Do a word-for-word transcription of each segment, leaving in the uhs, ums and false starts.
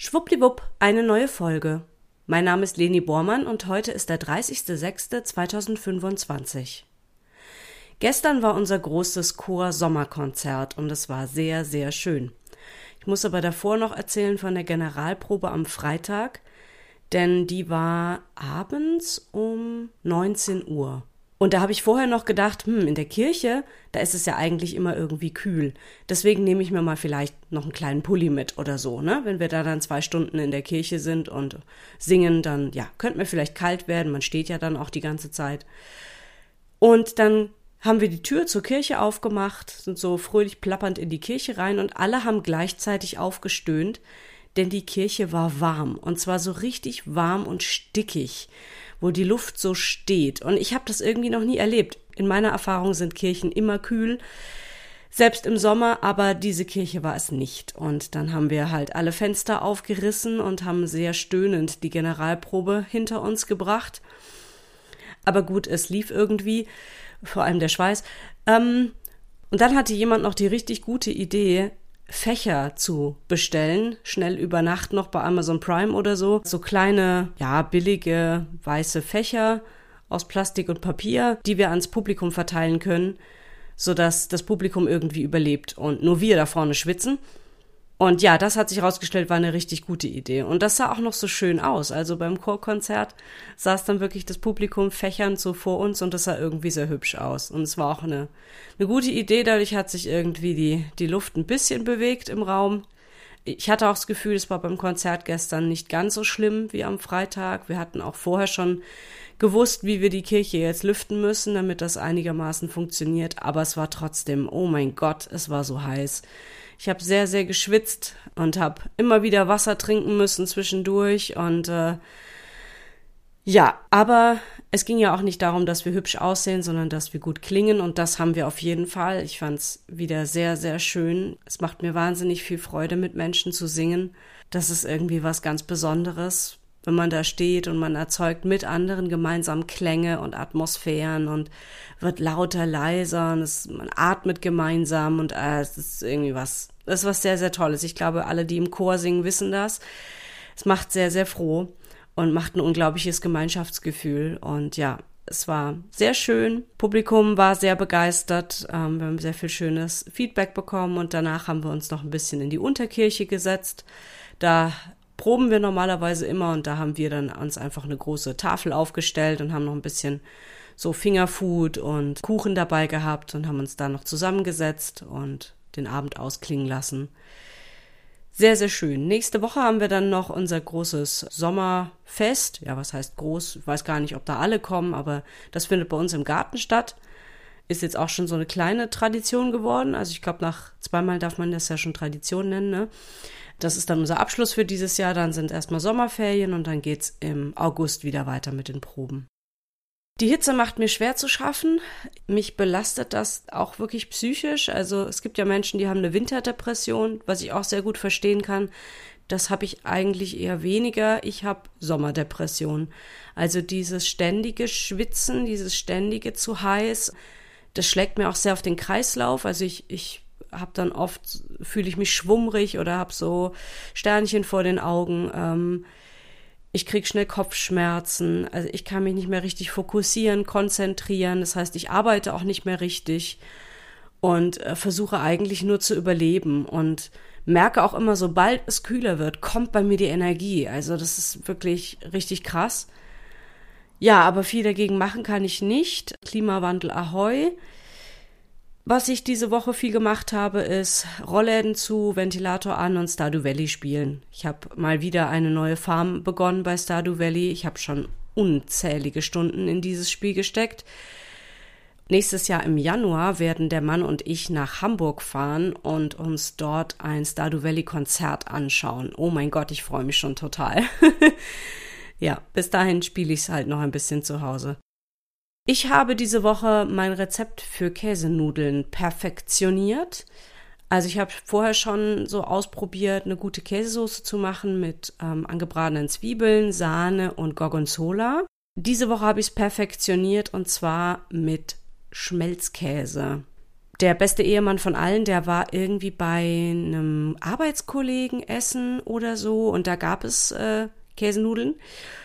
Schwuppdiwupp, eine neue Folge. Mein Name ist Leni Bormann und heute ist der dreißigster sechster zweitausendfünfundzwanzig. Gestern war unser großes Chor-Sommerkonzert und es war sehr, sehr schön. Ich muss aber davor noch erzählen von der Generalprobe am Freitag, denn die war abends um neunzehn Uhr. Und da habe ich vorher noch gedacht, hm, in der Kirche, da ist es ja eigentlich immer irgendwie kühl. Deswegen nehme ich mir mal vielleicht noch einen kleinen Pulli mit oder so, ne? Wenn wir da dann zwei Stunden in der Kirche sind und singen, dann, ja, könnte mir vielleicht kalt werden. Man steht ja dann auch die ganze Zeit. Und dann haben wir die Tür zur Kirche aufgemacht, sind so fröhlich plappernd in die Kirche rein und alle haben gleichzeitig aufgestöhnt, denn die Kirche war warm und zwar so richtig warm und stickig, wo die Luft so steht. Und ich habe das irgendwie noch nie erlebt. In meiner Erfahrung sind Kirchen immer kühl, selbst im Sommer, aber diese Kirche war es nicht. Und dann haben wir halt alle Fenster aufgerissen und haben sehr stöhnend die Generalprobe hinter uns gebracht. Aber gut, es lief irgendwie, vor allem der Schweiß. Ähm, und dann hatte jemand noch die richtig gute Idee, Fächer zu bestellen, schnell über Nacht noch bei Amazon Prime oder so. So kleine, ja, billige, weiße Fächer aus Plastik und Papier, die wir ans Publikum verteilen können, sodass das Publikum irgendwie überlebt und nur wir da vorne schwitzen. Und ja, das hat sich herausgestellt, war eine richtig gute Idee. Und das sah auch noch so schön aus. Also beim Chorkonzert saß dann wirklich das Publikum fächernd so vor uns und das sah irgendwie sehr hübsch aus. Und es war auch eine, eine gute Idee. Dadurch hat sich irgendwie die, die Luft ein bisschen bewegt im Raum. Ich hatte auch das Gefühl, es war beim Konzert gestern nicht ganz so schlimm wie am Freitag. Wir hatten auch vorher schon gewusst, wie wir die Kirche jetzt lüften müssen, damit das einigermaßen funktioniert. Aber es war trotzdem, oh mein Gott, es war so heiß. Ich habe sehr, sehr geschwitzt und habe immer wieder Wasser trinken müssen zwischendurch und äh, ja, aber es ging ja auch nicht darum, dass wir hübsch aussehen, sondern dass wir gut klingen und das haben wir auf jeden Fall. Ich fand es wieder sehr, sehr schön. Es macht mir wahnsinnig viel Freude, mit Menschen zu singen. Das ist irgendwie was ganz Besonderes, wenn man da steht und man erzeugt mit anderen gemeinsam Klänge und Atmosphären und wird lauter, leiser und es, man atmet gemeinsam und äh, es ist irgendwie was, das ist was sehr, sehr Tolles. Ich glaube, alle, die im Chor singen, wissen das. Es macht sehr, sehr froh und macht ein unglaubliches Gemeinschaftsgefühl und ja, es war sehr schön. Publikum war sehr begeistert. Ähm, wir haben sehr viel schönes Feedback bekommen und danach haben wir uns noch ein bisschen in die Unterkirche gesetzt. Da proben wir normalerweise immer und da haben wir dann uns einfach eine große Tafel aufgestellt und haben noch ein bisschen so Fingerfood und Kuchen dabei gehabt und haben uns da noch zusammengesetzt und den Abend ausklingen lassen. Sehr, sehr schön. Nächste Woche haben wir dann noch unser großes Sommerfest. Ja, was heißt groß? Ich weiß gar nicht, ob da alle kommen, aber das findet bei uns im Garten statt. Ist jetzt auch schon so eine kleine Tradition geworden. Also ich glaube, nach zweimal darf man das ja schon Tradition nennen, ne? Das ist dann unser Abschluss für dieses Jahr. Dann sind erstmal Sommerferien und dann geht's im August wieder weiter mit den Proben. Die Hitze macht mir schwer zu schaffen. Mich belastet das auch wirklich psychisch. Also es gibt ja Menschen, die haben eine Winterdepression, was ich auch sehr gut verstehen kann. Das habe ich eigentlich eher weniger. Ich habe Sommerdepression. Also dieses ständige Schwitzen, dieses ständige zu heiß, das schlägt mir auch sehr auf den Kreislauf. Also ich, ich habe dann oft, fühle ich mich schwummrig oder habe so Sternchen vor den Augen. Ähm, ich kriege schnell Kopfschmerzen. Also ich kann mich nicht mehr richtig fokussieren, konzentrieren. Das heißt, ich arbeite auch nicht mehr richtig und äh, versuche eigentlich nur zu überleben und merke auch immer, sobald es kühler wird, kommt bei mir die Energie. Also das ist wirklich richtig krass. Ja, aber viel dagegen machen kann ich nicht. Klimawandel ahoi. Was ich diese Woche viel gemacht habe, ist Rollläden zu, Ventilator an und Stardew Valley spielen. Ich habe mal wieder eine neue Farm begonnen bei Stardew Valley. Ich habe schon unzählige Stunden in dieses Spiel gesteckt. Nächstes Jahr im Januar werden der Mann und ich nach Hamburg fahren und uns dort ein Stardew Valley Konzert anschauen. Oh mein Gott, ich freue mich schon total. Ja, bis dahin spiele ich es halt noch ein bisschen zu Hause. Ich habe diese Woche mein Rezept für Käsenudeln perfektioniert. Also ich habe vorher schon so ausprobiert, eine gute Käsesoße zu machen mit ähm, angebratenen Zwiebeln, Sahne und Gorgonzola. Diese Woche habe ich es perfektioniert und zwar mit Schmelzkäse. Der beste Ehemann von allen, der war irgendwie bei einem Arbeitskollegen essen oder so und da gab es äh, Käsenudeln.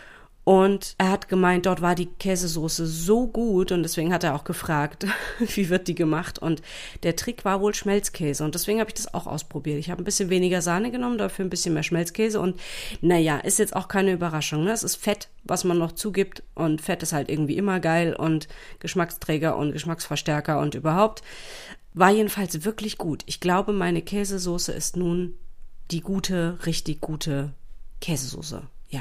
Und er hat gemeint, dort war die Käsesoße so gut und deswegen hat er auch gefragt, wie wird die gemacht. Und der Trick war wohl Schmelzkäse und deswegen habe ich das auch ausprobiert. Ich habe ein bisschen weniger Sahne genommen, dafür ein bisschen mehr Schmelzkäse und naja, ist jetzt auch keine Überraschung. Ne? Es ist Fett, was man noch zugibt und Fett ist halt irgendwie immer geil und Geschmacksträger und Geschmacksverstärker und überhaupt. War jedenfalls wirklich gut. Ich glaube, meine Käsesoße ist nun die gute, richtig gute Käsesoße. Ja.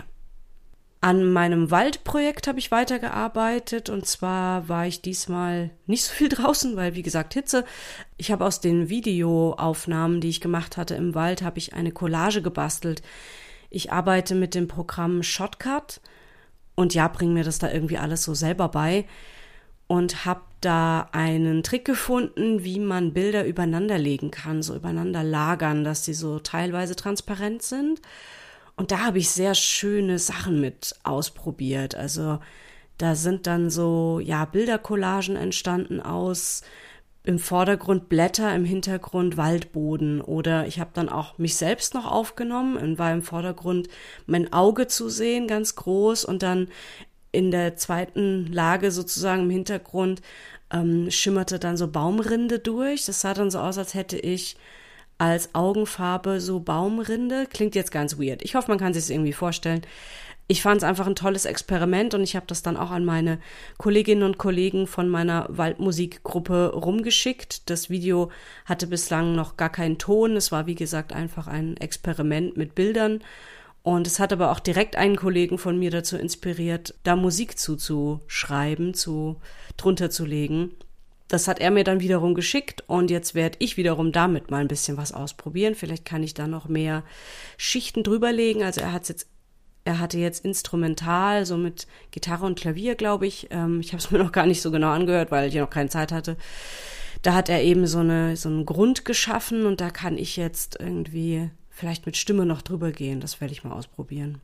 An meinem Waldprojekt habe ich weitergearbeitet und zwar war ich diesmal nicht so viel draußen, weil wie gesagt Hitze. Ich habe aus den Videoaufnahmen, die ich gemacht hatte im Wald, habe ich eine Collage gebastelt. Ich arbeite mit dem Programm Shotcut und ja, bringe mir das da irgendwie alles so selber bei und habe da einen Trick gefunden, wie man Bilder übereinander legen kann, so übereinander lagern, dass sie so teilweise transparent sind. Und da habe ich sehr schöne Sachen mit ausprobiert. Also da sind dann so, ja, Bildercollagen entstanden aus im Vordergrund Blätter, im Hintergrund Waldboden. Oder ich habe dann auch mich selbst noch aufgenommen und war im Vordergrund mein Auge zu sehen, ganz groß. Und dann in der zweiten Lage sozusagen im Hintergrund ähm, schimmerte dann so Baumrinde durch. Das sah dann so aus, als hätte ich als Augenfarbe so Baumrinde. Klingt jetzt ganz weird. Ich hoffe, man kann sich das irgendwie vorstellen. Ich fand es einfach ein tolles Experiment und ich habe das dann auch an meine Kolleginnen und Kollegen von meiner Waldmusikgruppe rumgeschickt. Das Video hatte bislang noch gar keinen Ton. Es war, wie gesagt, einfach ein Experiment mit Bildern. Und es hat aber auch direkt einen Kollegen von mir dazu inspiriert, da Musik zuzuschreiben, zu, drunter zu legen. Das hat er mir dann wiederum geschickt und jetzt werde ich wiederum damit mal ein bisschen was ausprobieren. Vielleicht kann ich da noch mehr Schichten drüberlegen. Also er hat jetzt, er hatte jetzt instrumental, so mit Gitarre und Klavier, glaube ich. Ähm, ich habe es mir noch gar nicht so genau angehört, weil ich noch keine Zeit hatte. Da hat er eben so eine so einen Grund geschaffen und da kann ich jetzt irgendwie vielleicht mit Stimme noch drüber gehen. Das werde ich mal ausprobieren.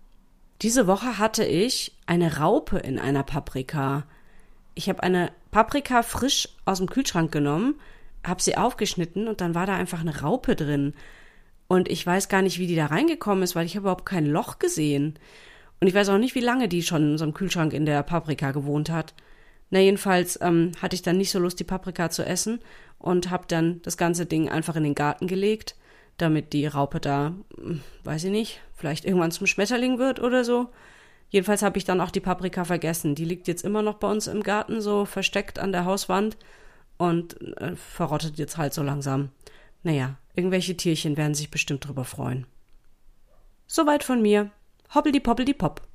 Diese Woche hatte ich eine Raupe in einer Paprika. Ich habe eine Paprika frisch aus dem Kühlschrank genommen, habe sie aufgeschnitten und dann war da einfach eine Raupe drin. Und ich weiß gar nicht, wie die da reingekommen ist, weil ich habe überhaupt kein Loch gesehen. Und ich weiß auch nicht, wie lange die schon in so einem Kühlschrank in der Paprika gewohnt hat. Na jedenfalls ähm, hatte ich dann nicht so Lust, die Paprika zu essen und habe dann das ganze Ding einfach in den Garten gelegt, damit die Raupe da, weiß ich nicht, vielleicht irgendwann zum Schmetterling wird oder so. Jedenfalls habe ich dann auch die Paprika vergessen. Die liegt jetzt immer noch bei uns im Garten, so versteckt an der Hauswand und äh, verrottet jetzt halt so langsam. Naja, irgendwelche Tierchen werden sich bestimmt drüber freuen. Soweit von mir. Hoppeldi poppeldi pop.